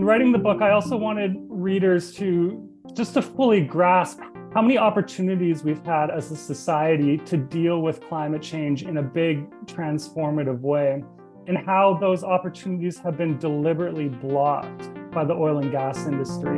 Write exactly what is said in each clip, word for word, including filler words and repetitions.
In writing the book, I also wanted readers to just to fully grasp how many opportunities we've had as a society to deal with climate change in a big transformative way, and how those opportunities have been deliberately blocked by the oil and gas industry.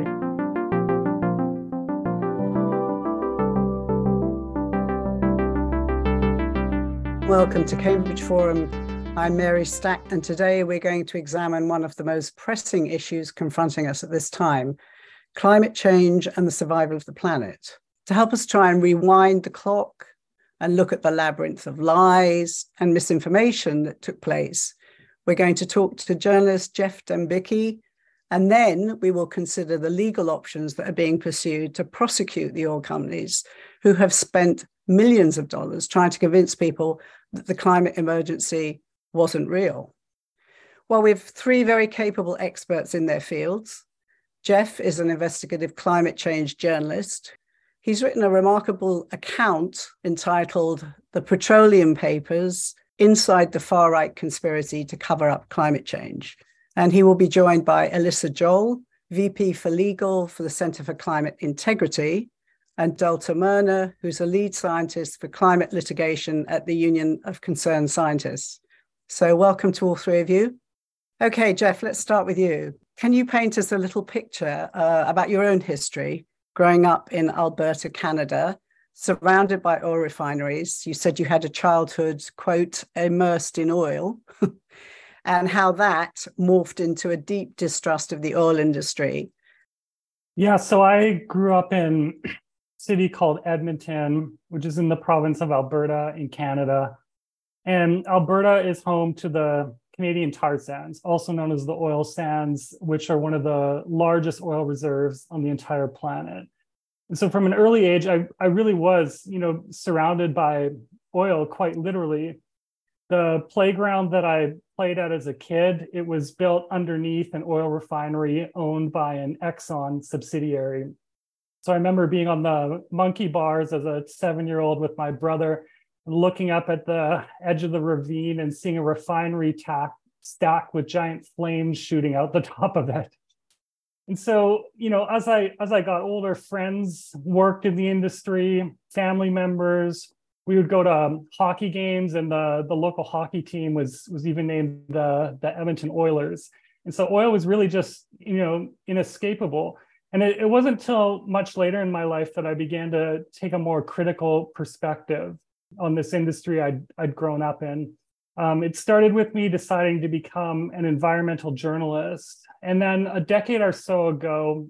Welcome to Cambridge Forum. I'm Mary Stack, and today we're going to examine one of the most pressing issues confronting us at this time, climate change and the survival of the planet. To help us try and rewind the clock and look at the labyrinth of lies and misinformation that took place, we're going to talk to journalist Jeff Dembicki, and then we will consider the legal options that are being pursued to prosecute the oil companies who have spent millions of dollars trying to convince people that the climate emergency wasn't real. Well, we have three very capable experts in their fields. Jeff is an investigative climate change journalist. He's written a remarkable account entitled The Petroleum Papers: Inside the Far-Right Conspiracy to Cover Up Climate Change. And he will be joined by Alyssa Joel, V P for Legal for the Center for Climate Integrity, and Delta Murner, who's a lead scientist for climate litigation at the Union of Concerned Scientists. So welcome to all three of you. Okay, Jeff, let's start with you. Can you paint us a little picture uh, about your own history growing up in Alberta, Canada, surrounded by oil refineries? You said you had a childhood, quote, immersed in oil, and how that morphed into a deep distrust of the oil industry. Yeah, so I grew up in a city called Edmonton, which is in the province of Alberta in Canada. And Alberta is home to the Canadian tar sands, also known as the oil sands, which are one of the largest oil reserves on the entire planet. And so from an early age, I, I really was, you know, surrounded by oil, quite literally. The playground that I played at as a kid, it was built underneath an oil refinery owned by an Exxon subsidiary. So I remember being on the monkey bars as a seven-year-old with my brother, looking up at the edge of the ravine and seeing a refinery tack stack with giant flames shooting out the top of it. And so, you know, as I as I got older, friends worked in the industry, family members. We would go to hockey games, and the, the local hockey team was was even named the, the Edmonton Oilers. And so oil was really just, you know, inescapable. And it, it wasn't until much later in my life that I began to take a more critical perspective on this industry I'd, I'd grown up in. Um, it started with me deciding to become an environmental journalist. And then a decade or so ago,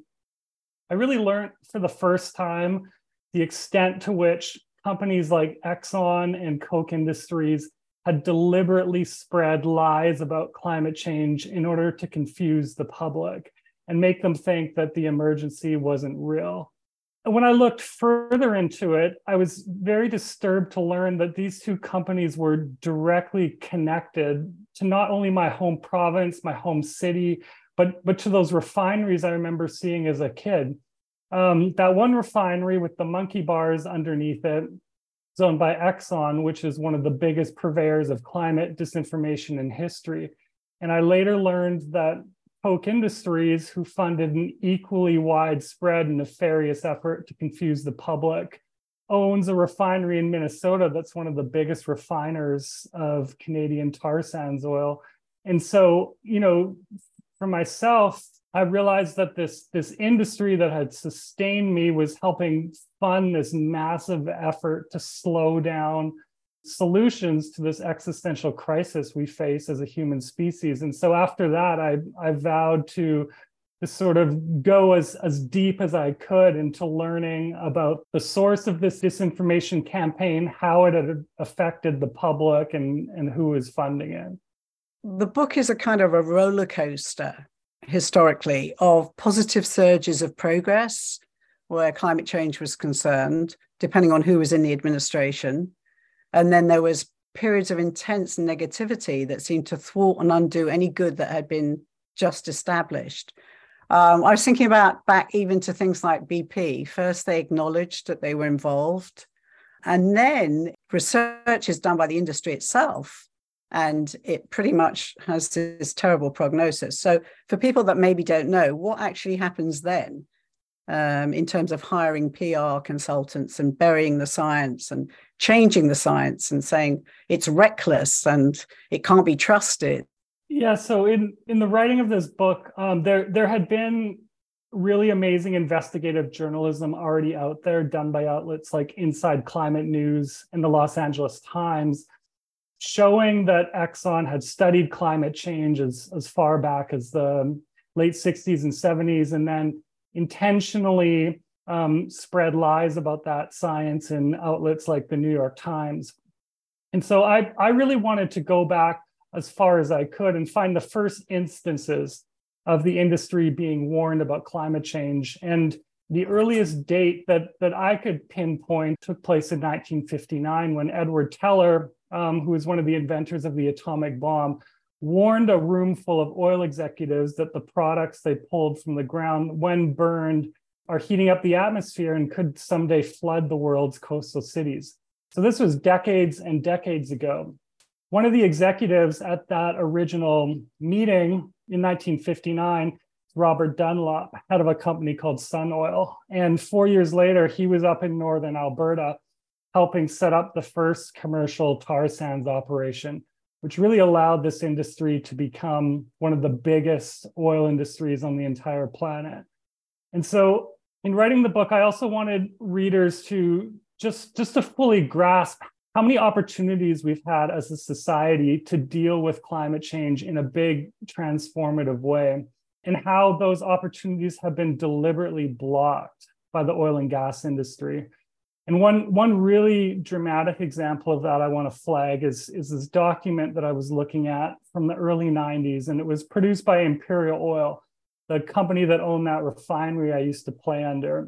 I really learned for the first time the extent to which companies like Exxon and Koch Industries had deliberately spread lies about climate change in order to confuse the public and make them think that the emergency wasn't real. When I looked further into it, I was very disturbed to learn that these two companies were directly connected to not only my home province, my home city, but, but to those refineries I remember seeing as a kid. Um, that one refinery with the monkey bars underneath it is owned by Exxon, which is one of the biggest purveyors of climate disinformation in history. And I later learned that Koch Industries, who funded an equally widespread and nefarious effort to confuse the public, owns a refinery in Minnesota that's one of the biggest refiners of Canadian tar sands oil. And so, you know, for myself, I realized that this, this industry that had sustained me was helping fund this massive effort to slow down solutions to this existential crisis we face as a human species. And so after that, I, I vowed to, to sort of go as, as deep as I could into learning about the source of this disinformation campaign, how it had affected the public, and, and who is funding it. The book is a kind of a roller coaster, historically, of positive surges of progress where climate change was concerned, depending on who was in the administration. And then there was periods of intense negativity that seemed to thwart and undo any good that had been just established. Um, I was thinking about back even to things like B P. First, they acknowledged that they were involved. And then research is done by the industry itself And it pretty much has this terrible prognosis. So for people that maybe don't know, what actually happens then um, in terms of hiring P R consultants and burying the science and changing the science and saying it's reckless and it can't be trusted? Yeah, so in, in the writing of this book, um, there, there had been really amazing investigative journalism already out there done by outlets like Inside Climate News and the Los Angeles Times, showing that Exxon had studied climate change as, as far back as the late sixties and seventies, and then intentionally um, spread lies about that science in outlets like the New York Times. And so I, I really wanted to go back as far as I could and find the first instances of the industry being warned about climate change. And the earliest date that, that I could pinpoint took place in nineteen fifty-nine when Edward Teller, um, who was one of the inventors of the atomic bomb, warned a room full of oil executives that the products they pulled from the ground, when burned, are heating up the atmosphere and could someday flood the world's coastal cities. So this was decades and decades ago. One of the executives at that original meeting in nineteen fifty-nine, Robert Dunlop, head of a company called Sun Oil. And four years later, he was up in northern Alberta, helping set up the first commercial tar sands operation, which really allowed this industry to become one of the biggest oil industries on the entire planet. And so in writing the book, I also wanted readers to just, just to fully grasp how many opportunities we've had as a society to deal with climate change in a big transformative way, and how those opportunities have been deliberately blocked by the oil and gas industry. And one, one really dramatic example of that I want to flag is, is this document that I was looking at from the early nineties, and it was produced by Imperial Oil, the company that owned that refinery I used to play under.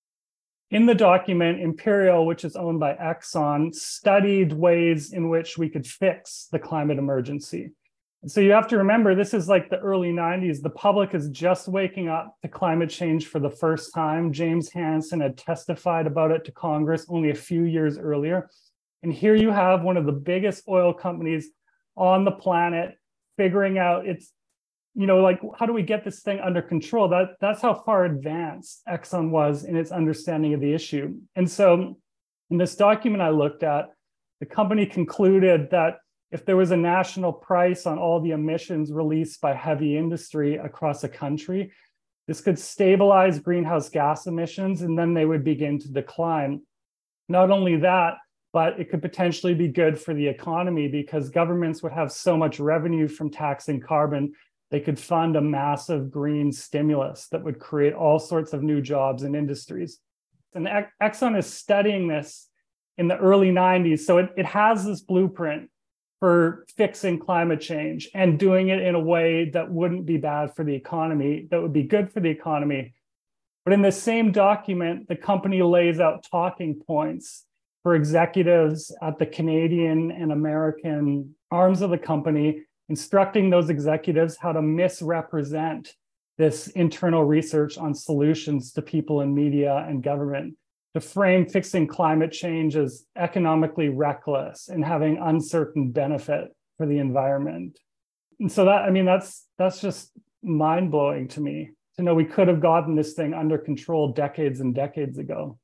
In the document, Imperial, which is owned by Exxon, studied ways in which we could fix the climate emergency. So you have to remember, this is like the early nineties. The public is just waking up to climate change for the first time. James Hansen had testified about it to Congress only a few years earlier. And here you have one of the biggest oil companies on the planet figuring out it's, you know, like, how do we get this thing under control? That, that's how far advanced Exxon was in its understanding of the issue. And so in this document I looked at, the company concluded that if there was a national price on all the emissions released by heavy industry across a country, this could stabilize greenhouse gas emissions, and then they would begin to decline. Not only that, but it could potentially be good for the economy because governments would have so much revenue from taxing carbon, they could fund a massive green stimulus that would create all sorts of new jobs and industries. And Exxon is studying this in the early nineties, so it, it has this blueprint for fixing climate change and doing it in a way that wouldn't be bad for the economy, that would be good for the economy. But in the same document, the company lays out talking points for executives at the Canadian and American arms of the company, instructing those executives how to misrepresent this internal research on solutions to people in media and government, to frame fixing climate change as economically reckless and having uncertain benefit for the environment. And so that, I mean, that's that's just mind-blowing to me to know we could have gotten this thing under control decades and decades ago.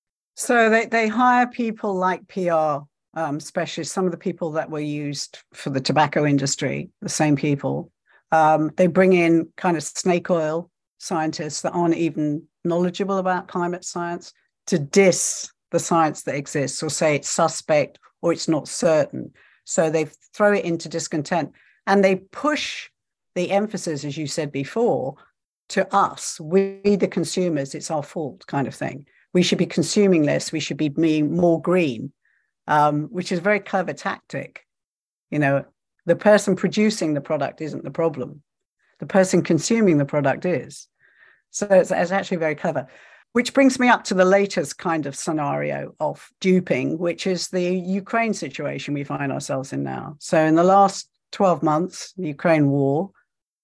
So they, they hire people like P R um, specialists, some of the people that were used for the tobacco industry, the same people. Um, they bring in kind of snake oil scientists that aren't even knowledgeable about climate science to diss the science that exists or say it's suspect or it's not certain. So they throw it into discontent and they push the emphasis, as you said before, to us, we the consumers, it's our fault kind of thing. We should be consuming less, we should be being more green, um, which is a very clever tactic. You know, the person producing the product isn't the problem. The person consuming the product is. So it's, it's actually very clever. Which brings me up to the latest kind of scenario of duping, which is the Ukraine situation we find ourselves in now. So in the last twelve months, the Ukraine war,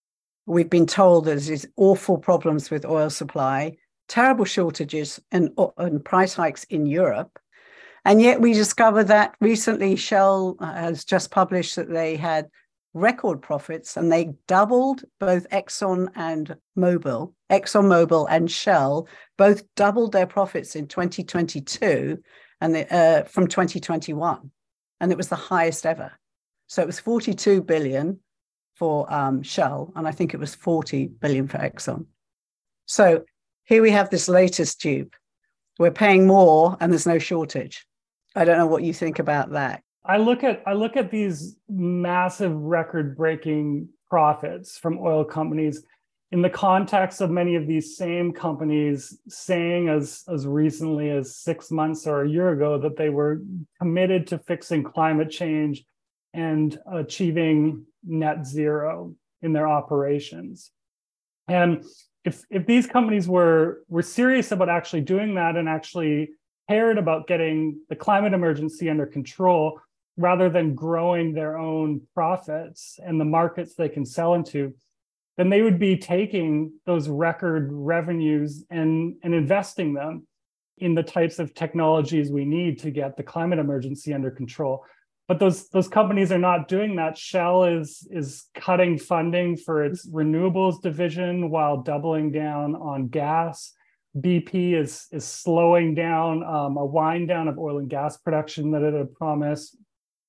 we've been told there's these awful problems with oil supply, terrible shortages and, and price hikes in Europe. And yet we discovered that recently Shell has just published that they had record profits and they doubled both Exxon and Mobil, ExxonMobil and Shell, both doubled their profits in twenty twenty-two and they, uh, from twenty twenty-one. And it was the highest ever. So it was forty-two billion for um, Shell, and I think it was forty billion for Exxon. So here we have this latest dupe. We're paying more and there's no shortage. I don't know what you think about that. I look at I look at these massive record-breaking profits from oil companies in the context of many of these same companies saying as, as recently as six months or a year ago that they were committed to fixing climate change and achieving net zero in their operations. And if, if these companies were, were serious about actually doing that and actually cared about getting the climate emergency under control, rather than growing their own profits and the markets they can sell into, then they would be taking those record revenues and, and investing them in the types of technologies we need to get the climate emergency under control. But those, those companies are not doing that. Shell is, is cutting funding for its renewables division while doubling down on gas. B P is, is slowing down um, a wind down of oil and gas production that it had promised.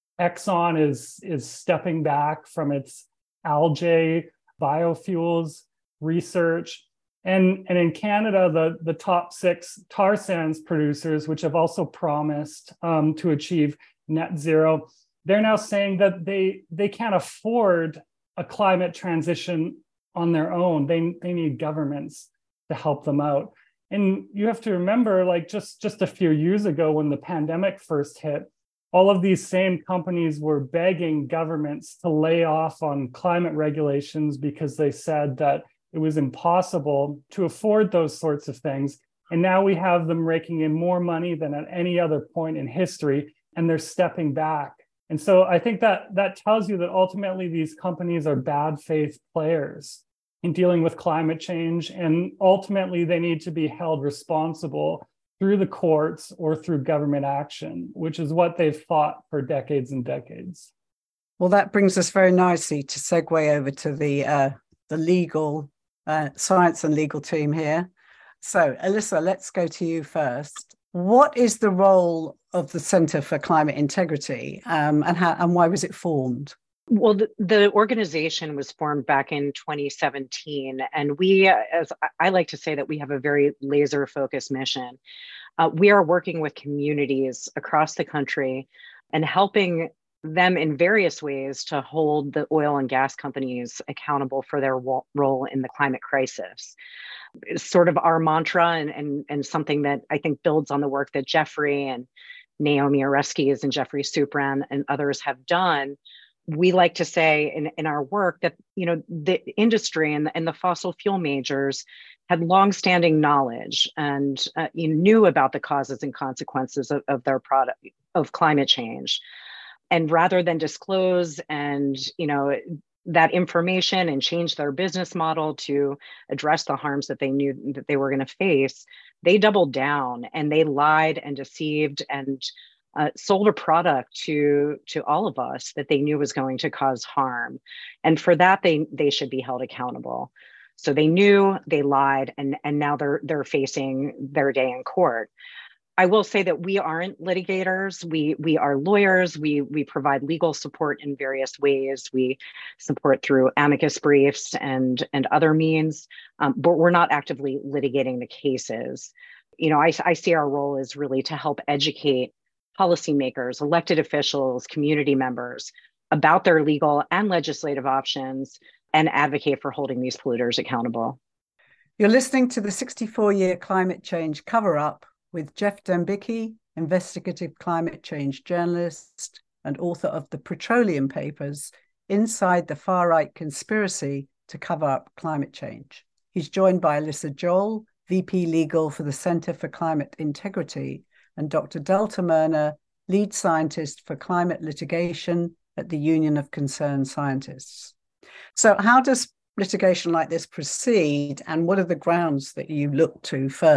Exxon is, is stepping back from its algae biofuels research. And, and in Canada, the, the top six tar sands producers, which have also promised um, to achieve net zero, they're now saying that they, they can't afford a climate transition on their own. They, they need governments to help them out. And you have to remember, like just, just a few years ago when the pandemic first hit, all of these same companies were begging governments to lay off on climate regulations because they said that it was impossible to afford those sorts of things. And now we have them raking in more money than at any other point in history, and they're stepping back. And so I think that that tells you that ultimately these companies are bad faith players in dealing with climate change, and ultimately they need to be held responsible through the courts or through government action, which is what they've fought for decades and decades. Well, that brings us very nicely to segue over to the uh, the legal uh, science and legal team here. So, Alyssa, let's go to you first. What is the role of the Centre for Climate Integrity, um, and how and why was it formed? Well, the, the organization was formed back in twenty seventeen, and we, as I like to say, that we have a very laser-focused mission. Uh, we are working with communities across the country and helping them in various ways to hold the oil and gas companies accountable for their role in the climate crisis. It's sort of our mantra, and, and, and something that I think builds on the work that Jeffrey and Naomi Oreskes and Jeffrey Supran and others have done. We like to say in, in our work that, you know, the industry and the, and the fossil fuel majors had longstanding knowledge and uh, you knew about the causes and consequences of, of their product, of climate change. And rather than disclose and, you know, that information and change their business model to address the harms that they knew that they were going to face, they doubled down and they lied and deceived and Uh, sold a product to to all of us that they knew was going to cause harm, and for that they they should be held accountable. So they knew, they lied, and and now they're they're facing their day in court. I will say that we aren't litigators. We we are lawyers. We we provide legal support in various ways. We support through amicus briefs and and other means, um, but we're not actively litigating the cases. You know, I I see our role as really to help educate policymakers, elected officials, community members about their legal and legislative options and advocate for holding these polluters accountable. You're listening to the sixty-four-year Climate Change Cover-Up with Jeff Dembicki, investigative climate change journalist and author of the Petroleum Papers, Inside the Far-Right Conspiracy to Cover Up Climate Change. He's joined by Alyssa Joel, V P Legal for the Centre for Climate Integrity, and Doctor Delta Merner, lead scientist for climate litigation at the Union of Concerned Scientists. So how does litigation like this proceed, and what are the grounds that you look to first?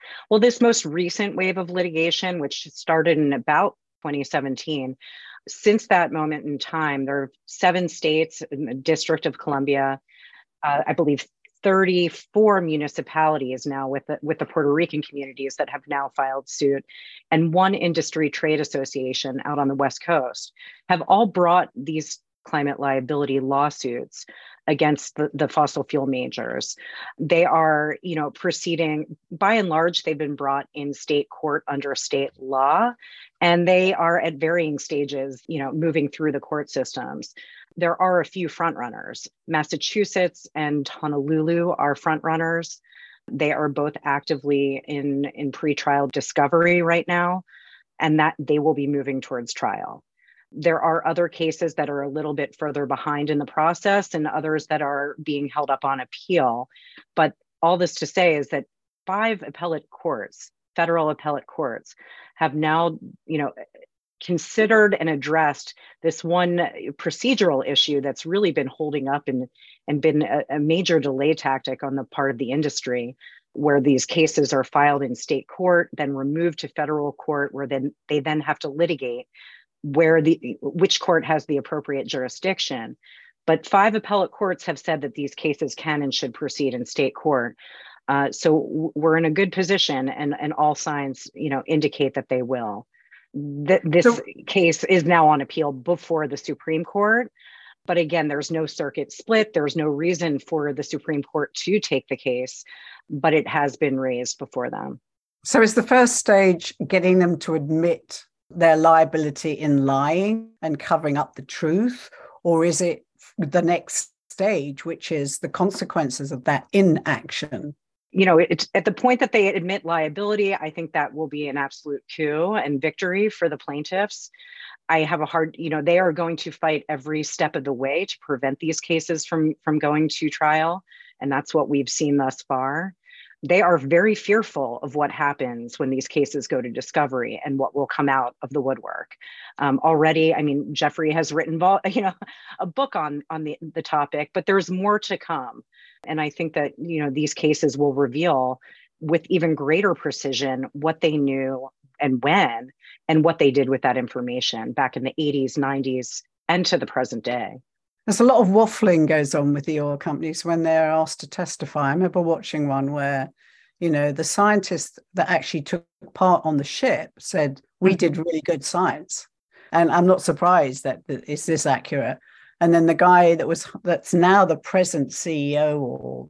Well, this most recent wave of litigation, which started in about twenty seventeen, since that moment in time, there are seven states in the District of Columbia, uh, I believe thirty-four municipalities now with the, with the Puerto Rican communities that have now filed suit, and one industry trade association out on the West Coast have all brought these climate liability lawsuits against the, the fossil fuel majors. They are, you know, proceeding, by and large, they've been brought in state court under state law, and they are at varying stages, you know, moving through the court systems. There are a few frontrunners. Massachusetts and Honolulu are frontrunners. They are both actively in, in pretrial discovery right now, and that they will be moving towards trial. There are other cases that are a little bit further behind in the process and others that are being held up on appeal. But all this to say is that five appellate courts, federal appellate courts, have now, you know, considered and addressed this one procedural issue that's really been holding up and, and been a, a major delay tactic on the part of the industry, where these cases are filed in state court, then removed to federal court, where then they then have to litigate where the which court has the appropriate jurisdiction. But five appellate courts have said that these cases can and should proceed in state court. Uh, so we're in a good position, and, and all signs, you know, indicate that they will. Th- this so, case is now on appeal before the Supreme Court. But again, there's no circuit split. There's no reason for the Supreme Court to take the case, but it has been raised before them. So is the first stage getting them to admit their liability in lying and covering up the truth? Or is it the next stage, which is the consequences of that inaction? You know, it's at the point that they admit liability, I think that will be an absolute coup and victory for the plaintiffs. I have a hard, you know, they are going to fight every step of the way to prevent these cases from, from going to trial. And that's what we've seen thus far. They are very fearful of what happens when these cases go to discovery and what will come out of the woodwork. Um, already, I mean, Jeffrey has written, you know, a book on, on the, the topic, but there's more to come. And I think that, you know, these cases will reveal with even greater precision what they knew and when, and what they did with that information back in the eighties, nineties, and to the present day. There's a lot of waffling goes on with the oil companies when they're asked to testify. I remember watching one where, you know, the scientists that actually took part on the ship said, we did really good science. And I'm not surprised that, that is this accurate. And then the guy that was, that's now the present C E O, or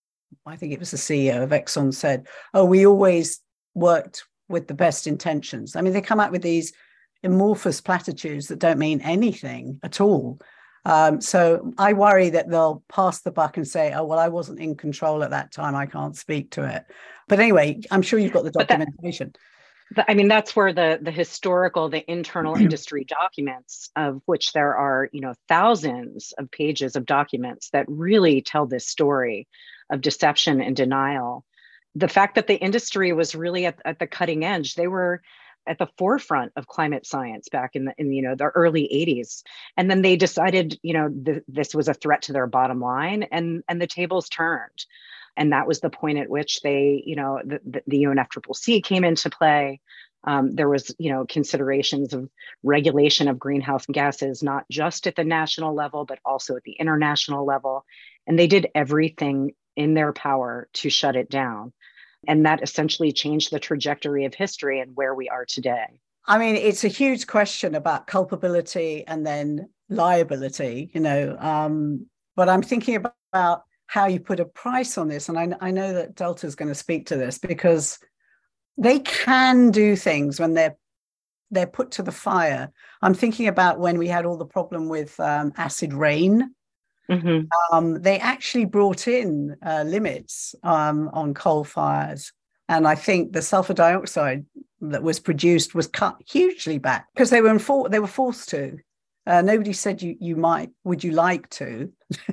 I think it was the C E O of Exxon, said, oh, we always worked with the best intentions. I mean, they come up with these amorphous platitudes that don't mean anything at all. Um, so I worry that they'll pass the buck and say, oh, well, I wasn't in control at that time, I can't speak to it. But anyway, I'm sure you've got the documentation. That, I mean, that's where the, the historical, the internal industry documents, of which there are, you know, thousands of pages of documents that really tell this story of deception and denial. The fact that the industry was really at, at the cutting edge, they were at the forefront of climate science back in the, in, you know, the early eighties. And then they decided, you know, th- this was a threat to their bottom line, and, and the tables turned. And that was the point at which they, you know, the, the, the U N F C C C came into play. Um, there was, you know, considerations of regulation of greenhouse gases, not just at the national level, but also at the international level. And they did everything in their power to shut it down. And that essentially changed the trajectory of history and where we are today. I mean, it's a huge question about culpability and then liability, you know, um, but I'm thinking about how you put a price on this. And I, I know that Delta is going to speak to this, because they can do things when they're they're put to the fire. I'm thinking about when we had all the problem with um, acid rain. Mm-hmm. Um, they actually brought in uh, limits um, on coal fires. And I think the sulfur dioxide that was produced was cut hugely back because they were enfor- they were forced to. Uh, nobody said you you might, would you like to?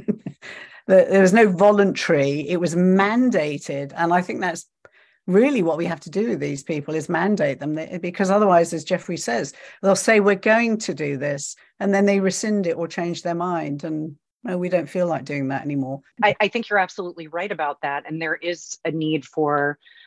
There was no voluntary, it was mandated. And I think that's really what we have to do with these people, is mandate them, because otherwise, as Jeffrey says, they'll say, we're going to do this, and then they rescind it or change their mind. And no, we don't feel like doing that anymore. I, I think you're absolutely right about that. And there is a need for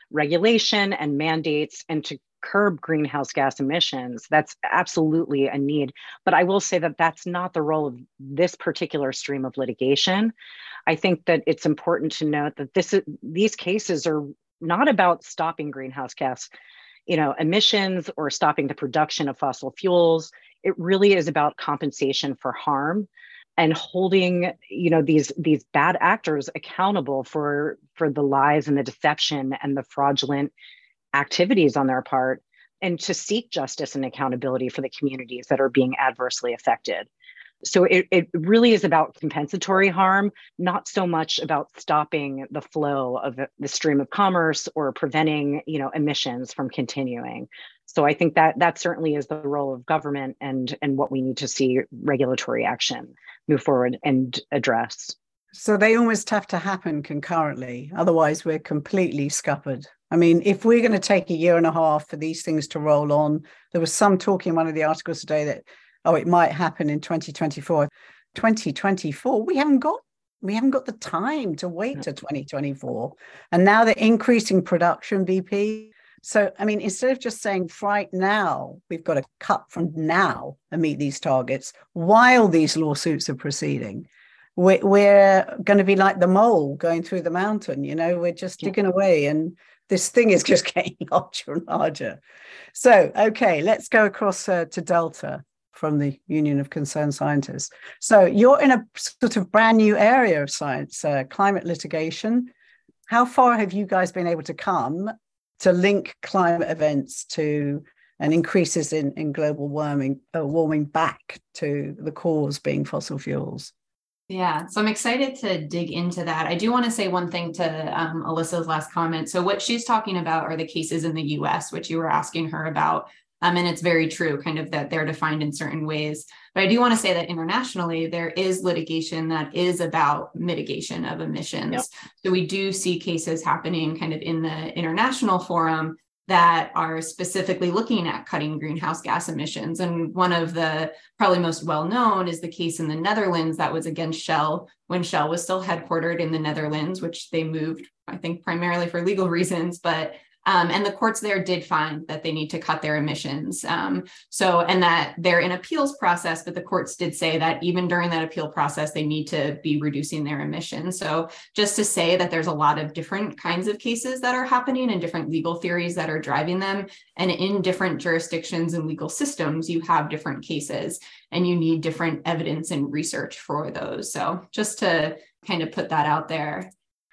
regulation and mandates and to curb greenhouse gas emissions. That's absolutely a need. But I will say that that's not the role of this particular stream of litigation. I think that it's important to note that this is, these cases are not about stopping greenhouse gas, you know, emissions or stopping the production of fossil fuels. It really is about compensation for harm and holding, you know, these these bad actors accountable for for the lies and the deception and the fraudulent activities on their part, and to seek justice and accountability for the communities that are being adversely affected. So it, it really is about compensatory harm, not so much about stopping the flow of the stream of commerce or preventing, you know, emissions from continuing. So I think that that certainly is the role of government and, and what we need to see regulatory action move forward and address. So they almost have to happen concurrently. Otherwise, we're completely scuppered. I mean, if we're going to take a year and a half for these things to roll on, there was some talk in one of the articles today that, oh, it might happen in twenty twenty-four. twenty twenty-four, we haven't got we haven't got the time to wait to twenty twenty-four. And now they're increasing production, B P. So, I mean, instead of just saying right now, we've got to cut from now and meet these targets while these lawsuits are proceeding, we're, we're going to be like the mole going through the mountain. You know, we're just digging away and this thing is just getting larger and larger. So, okay, let's go across uh, to Delta from the Union of Concerned Scientists. So you're in a sort of brand new area of science, uh, climate litigation. How far have you guys been able to come to link climate events to and increases in, in global warming, uh, warming back to the cause being fossil fuels? Yeah, so I'm excited to dig into that. I do want to say one thing to um, Alyssa's last comment. So what she's talking about are the cases in the U S, which you were asking her about. Um, and it's very true, kind of that they're defined in certain ways. But I do want to say that internationally, there is litigation that is about mitigation of emissions. Yep. So we do see cases happening kind of in the international forum that are specifically looking at cutting greenhouse gas emissions. And one of the probably most well-known is the case in the Netherlands that was against Shell when Shell was still headquartered in the Netherlands, which they moved, I think, primarily for legal reasons, but Um, and the courts there did find that they need to cut their emissions. Um, so, and that they're in appeals process, but the courts did say that even during that appeal process, they need to be reducing their emissions. So just to say that there's a lot of different kinds of cases that are happening and different legal theories that are driving them. And in different jurisdictions and legal systems, you have different cases and you need different evidence and research for those. So just to kind of put that out there.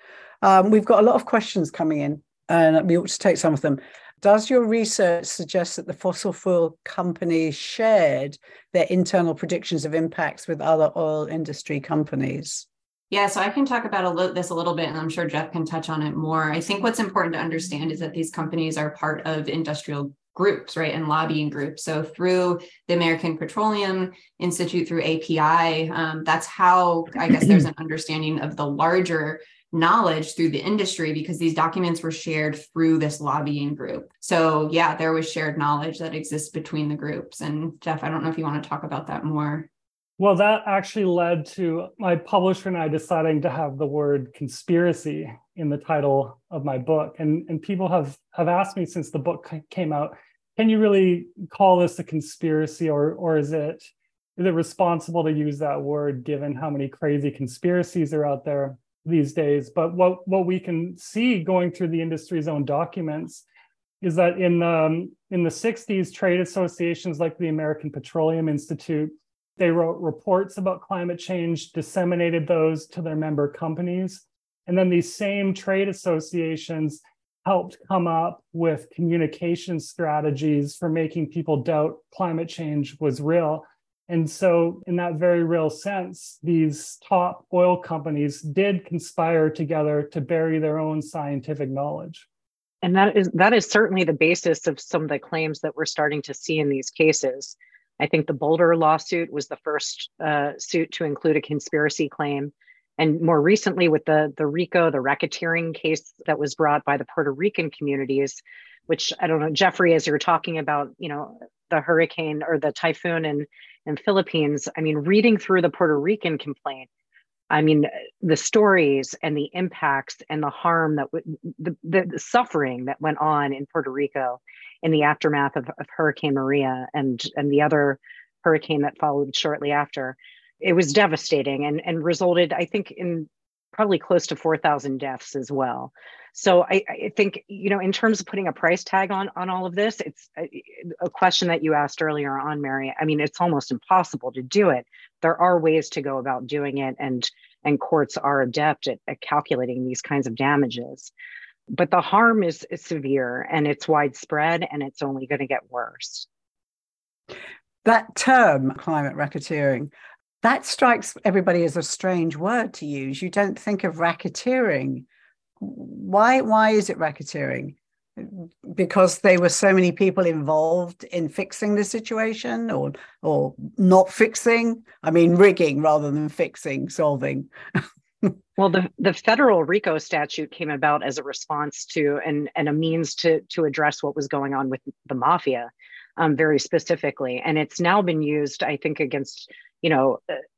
Um, we've got a lot of questions coming in. And we ought to take some of them. Does your research suggest that the fossil fuel companies shared their internal predictions of impacts with other oil industry companies? Yeah, so I can talk about a li- this a little bit, and I'm sure Jeff can touch on it more. I think what's important to understand is that these companies are part of industrial groups, right, and lobbying groups. So through the American Petroleum Institute, through A P I, um, that's how I guess there's an understanding of the larger knowledge through the industry, because these documents were shared through this lobbying group. So yeah, there was shared knowledge that exists between the groups. And Jeff, I don't know if you want to talk about that more. Well, that actually led to my publisher and I deciding to have the word conspiracy in the title of my book. And, and people have, have asked me since the book came out, can you really call this a conspiracy, or, or is it, is it responsible to use that word given how many crazy conspiracies are out there these days? But what, what we can see going through the industry's own documents is that in, um, in the sixties, trade associations like the American Petroleum Institute, they wrote reports about climate change, disseminated those to their member companies. And then these same trade associations helped come up with communication strategies for making people doubt climate change was real. And so in that very real sense, these top oil companies did conspire together to bury their own scientific knowledge. And that is that is certainly the basis of some of the claims that we're starting to see in these cases. I think the Boulder lawsuit was the first uh, suit to include a conspiracy claim. And more recently with the, the RICO, the racketeering case that was brought by the Puerto Rican communities, which I don't know, Jeffrey, as you're talking about, you know, the hurricane or the typhoon in, in Philippines, I mean, reading through the Puerto Rican complaint, I mean, the stories and the impacts and the harm that w- the, the, the suffering that went on in Puerto Rico in the aftermath of, of Hurricane Maria and, and the other hurricane that followed shortly after, it was devastating and, and resulted, I think, in probably close to four thousand deaths as well. So I, I think, you know, in terms of putting a price tag on, on all of this, it's a, a question that you asked earlier on, Mary. I mean, it's almost impossible to do it. There are ways to go about doing it, and, and courts are adept at, at calculating these kinds of damages. But the harm is, is severe and it's widespread, and it's only going to get worse. That term, climate racketeering, that strikes everybody as a strange word to use. You don't think of racketeering. Why, why is it racketeering? Because there were so many people involved in fixing the situation, or or not fixing? I mean, rigging rather than fixing, solving. Well, the, the federal RICO statute came about as a response to and, and a means to, to address what was going on with the mafia, um, very specifically. And it's now been used, I think, against, you know,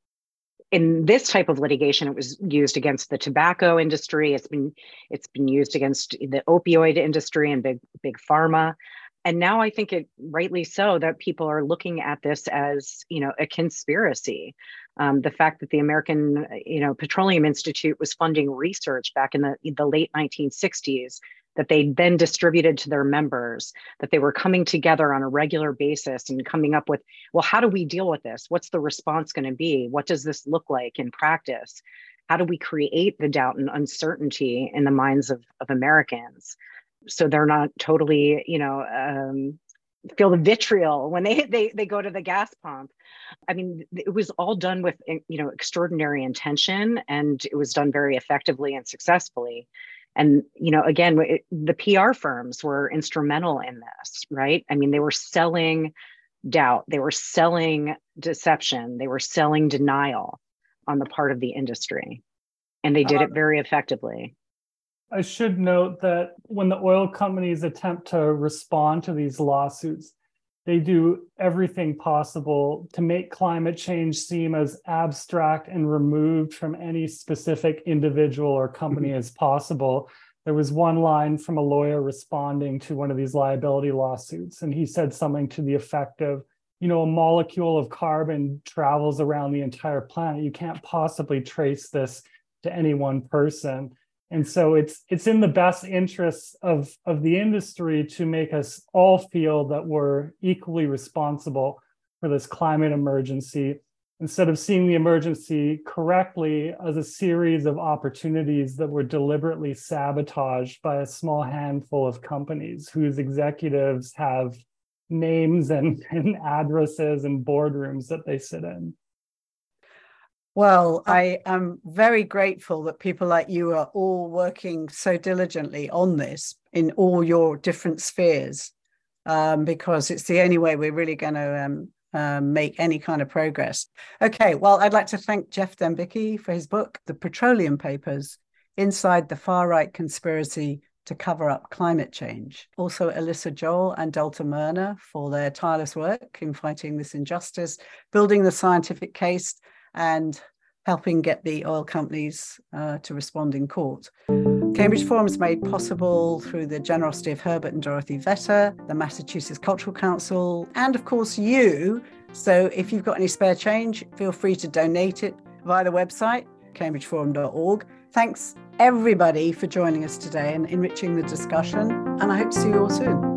in this type of litigation, it was used against the tobacco industry. It's been it's been used against the opioid industry and big big pharma. And now I think it rightly so that people are looking at this as, you know, a conspiracy. Um, the fact that the American, you know, Petroleum Institute was funding research back in the, the late nineteen sixties that they then distributed to their members, that they were coming together on a regular basis and coming up with, well, how do we deal with this? What's the response going to be? What does this look like in practice? How do we create the doubt and uncertainty in the minds of, of Americans so they're not totally, you know, um, feel the vitriol when they, they they go to the gas pump? I mean, it was all done with, you know, extraordinary intention, and it was done very effectively and successfully. And, you know, again, it, the P R firms were instrumental in this, right? I mean, they were selling doubt, they were selling deception, they were selling denial on the part of the industry, and they did uh, it very effectively. I should note that when the oil companies attempt to respond to these lawsuits, they do everything possible to make climate change seem as abstract and removed from any specific individual or company as possible. There was one line from a lawyer responding to one of these liability lawsuits, and he said something to the effect of, you know, a molecule of carbon travels around the entire planet. You can't possibly trace this to any one person. And so it's it's in the best interests of, of the industry to make us all feel that we're equally responsible for this climate emergency, instead of seeing the emergency correctly as a series of opportunities that were deliberately sabotaged by a small handful of companies whose executives have names and, and addresses and boardrooms that they sit in. Well, I am very grateful that people like you are all working so diligently on this in all your different spheres, um, because it's the only way we're really going to um, um, make any kind of progress. Okay, well, I'd like to thank Jeff Dembicki for his book, The Petroleum Papers, Inside the Far-Right Conspiracy to Cover Up Climate Change. Also, Alyssa Joel and Delta Myrna for their tireless work in fighting this injustice, building the scientific case, and helping get the oil companies uh, to respond in court. Cambridge Forum is made possible through the generosity of Herbert and Dorothy Vetter, the Massachusetts Cultural Council, and of course you. So if you've got any spare change, feel free to donate it via the website, cambridge forum dot org. Thanks everybody for joining us today and enriching the discussion, and I hope to see you all soon.